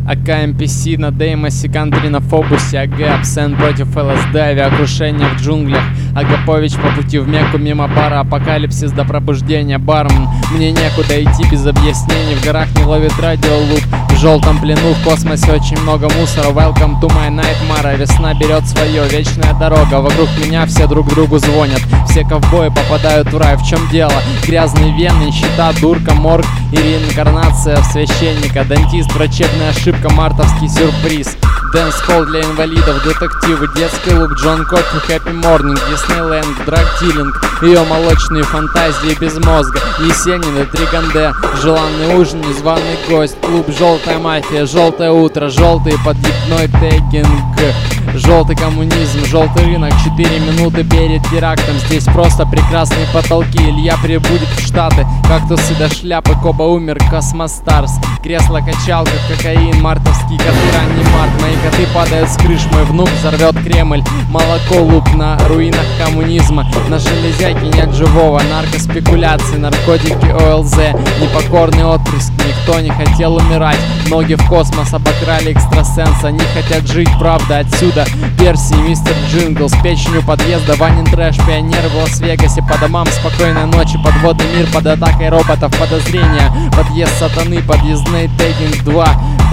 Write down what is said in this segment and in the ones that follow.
АК-МПС на Деймосе, Кантри на Фобусе, АГ, Абсент против ЛСД, авиакрушение в джунглях, Агапович по пути в Мекку, мимо бара, апокалипсис до пробуждения, бармен. Мне некуда идти без объяснений, в горах не ловит радиолуп, в желтом плену, в космосе очень много мусора. Welcome to my nightmare, весна берет свое, вечная дорога, вокруг меня все друг другу звонят, все ковбои попадают в рай. В чем дело? Грязные вены, нищета, дурка, морг и реинкарнация в священника, дантист, врачебная ошибка, мартовский сюрприз. Дэнс-холл для инвалидов, детективы, детский лук, Джон Кофи, Хэппи Морнинг, Диснейленд, драгдилинг, ее молочные фантазии без мозга, Есенин и Триганде, желанный ужин, незваный гость, клуб, желтая мафия, желтое утро, желтый подъездной тегинг, желтый коммунизм, желтый рынок, 4 минуты перед терактом, здесь просто прекрасные потолки, Илья прибудет в Штаты, кактусы до шляпы, Коба умер, Космостарс, кресло-качалка, кокаин, мартовские коты, ранний март, мои коты падают с крыш, мой внук взорвет Кремль, молоко, лук на руинах коммунизма, на железяке нет живого, наркоспекуляции, наркотики, ОЛЗ, непокорный отпрыск, никто не хотел умирать, ноги в космос обокрали экстрасенса, они хотят жить, правда, отсюда, Перси, мистер Джингл, с печенью подъезда, Ванин трэш, пионер в Лас-Вегасе, по домам, спокойной ночи, подводный мир под атакой роботов, подозрения, подъезд сатаны, подъездный тейкинг 2,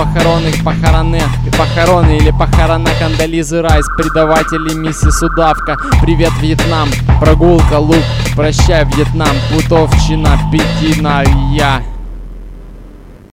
похороны или похорона Кондолизы Райс, предаватели миссис Удавка, привет, Вьетнам, прогулка, лук, прощай, Вьетнам, путовщина, пятина, я.